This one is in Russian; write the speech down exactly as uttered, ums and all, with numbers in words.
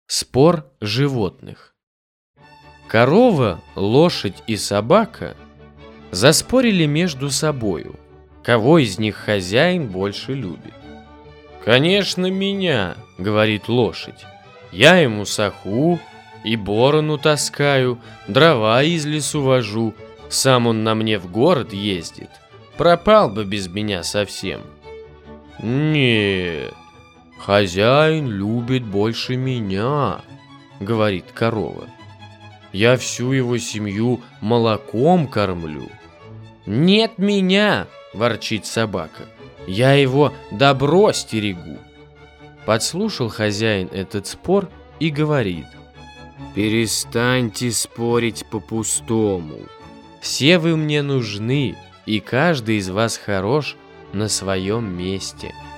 Спор животных. Корова, лошадь и собака заспорили между собою, кого из них хозяин больше любит. «Конечно, меня», — говорит лошадь. «Я ему саху и борону таскаю, дрова из лесу вожу, сам он на мне в город ездит. Пропал бы без меня совсем». «Нет, хозяин любит больше меня», — говорит корова. «Я всю его семью молоком кормлю». «Нет меня», — ворчит собака, — «я его добро стерегу». Подслушал хозяин этот спор и говорит: «Перестаньте спорить по-пустому. Все вы мне нужны, и каждый из вас хорош на своем месте».